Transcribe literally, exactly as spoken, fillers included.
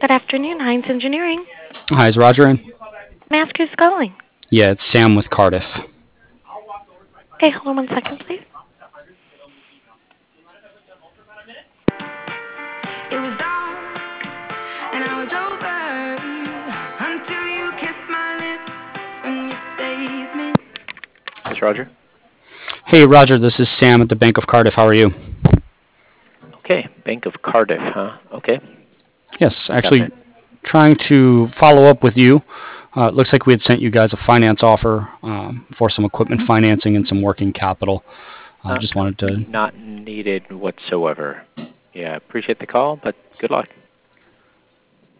Good afternoon, Heinz Engineering. Hi, is Roger in? May I ask who's calling? Yeah, it's Sam with Cardiff. Okay, hold on one second, please. It was dark and I was over until you kissed my lips and you saved me. This Roger? Hey, Roger, this is Sam at the Bank of Cardiff. How are you? Okay, Bank of Cardiff, huh? Okay. Yes, What's actually happening? trying to follow up with you. Uh, it looks like we had sent you guys a finance offer um, for some equipment financing and some working capital. I uh, Uh, just wanted to... not needed whatsoever. Yeah, appreciate the call, but good luck.